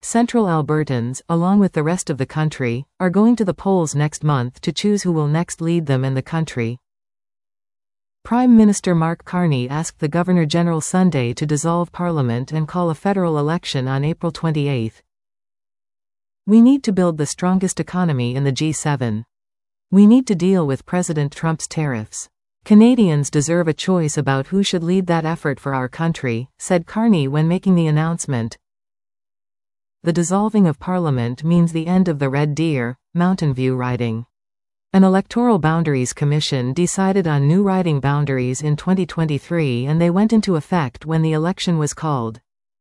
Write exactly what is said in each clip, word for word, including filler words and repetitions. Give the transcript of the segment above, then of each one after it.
Central Albertans, along with the rest of the country, are going to the polls next month to choose who will next lead them and the country. Prime Minister Mark Carney asked the Governor-General Sunday to dissolve Parliament and call a federal election on April twenty-eighth. We need to build the strongest economy in the G seven. We need to deal with President Trump's tariffs. Canadians deserve a choice about who should lead that effort for our country, said Carney when making the announcement. The dissolving of Parliament means the end of the Red Deer, Mountain View riding. An Electoral Boundaries Commission decided on new riding boundaries in twenty twenty-three and they went into effect when the election was called.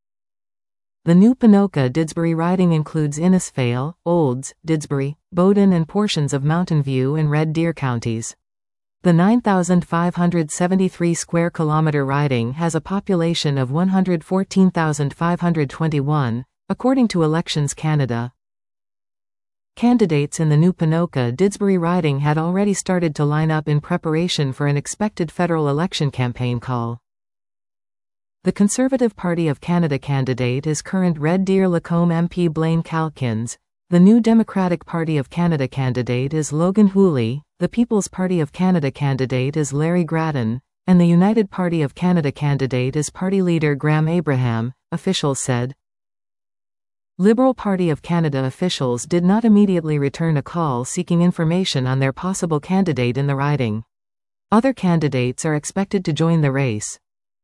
The new Ponoka-Didsbury riding includes Innisfail, Olds, Didsbury, Bowden and portions of Mountain View and Red Deer counties. The nine thousand five hundred seventy-three square kilometer riding has a population of one hundred fourteen thousand five hundred twenty-one, according to Elections Canada. Candidates in the new Ponoka-Didsbury riding had already started to line up in preparation for an expected federal election campaign call. The Conservative Party of Canada candidate is current Red Deer-Lacombe M P Blaine Calkins. The new Democratic Party of Canada candidate is Logan Hooley, the People's Party of Canada candidate is Larry Grattan, and the United Party of Canada candidate is Party Leader Graham Abraham, officials said. Liberal Party of Canada officials did not immediately return a call seeking information on their possible candidate in the riding. Other candidates are expected to join the race.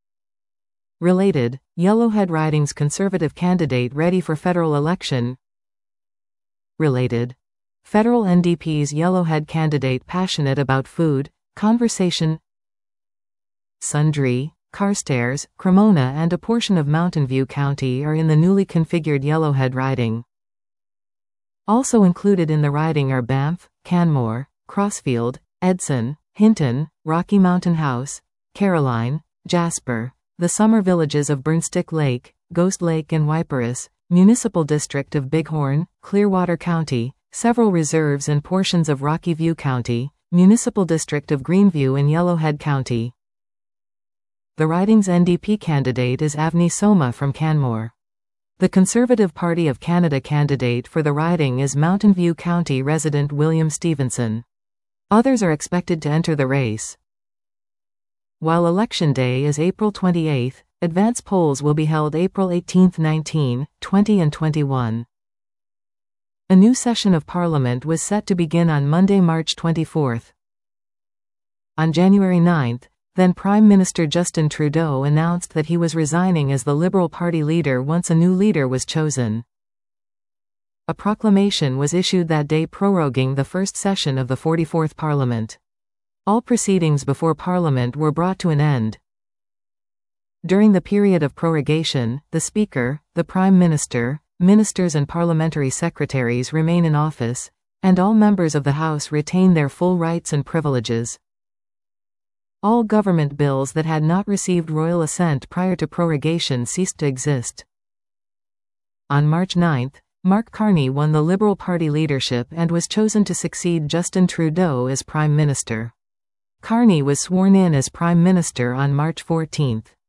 Related, Yellowhead riding's Conservative candidate ready for federal election. Related. Federal N D P's Yellowhead candidate passionate about food, conversation. Sundre, Carstairs, Cremona and a portion of Mountain View County are in the newly configured Yellowhead riding. Also included in the riding are Banff, Canmore, Crossfield, Edson, Hinton, Rocky Mountain House, Caroline, Jasper, the summer villages of Burnstick Lake, Ghost Lake and Wyperus, Municipal District of Bighorn, Clearwater County, several reserves and portions of Rocky View County, Municipal District of Greenview and Yellowhead County. The riding's N D P candidate is Avni Soma from Canmore. The Conservative Party of Canada candidate for the riding is Mountain View County resident William Stevenson. Others are expected to enter the race. While Election Day is April twenty-eighth, advance polls will be held April eighteenth, nineteenth, twentieth and twenty-first. A new session of Parliament was set to begin on Monday, March twenty-fourth. On January ninth, then Prime Minister Justin Trudeau announced that he was resigning as the Liberal Party leader once a new leader was chosen. A proclamation was issued that day proroguing the first session of the forty-fourth Parliament. All proceedings before Parliament were brought to an end. During the period of prorogation, the Speaker, the Prime Minister, ministers and parliamentary secretaries remain in office, and all members of the House retain their full rights and privileges. All government bills that had not received royal assent prior to prorogation ceased to exist. On March ninth, Mark Carney won the Liberal Party leadership and was chosen to succeed Justin Trudeau as Prime Minister. Carney was sworn in as Prime Minister on March fourteenth.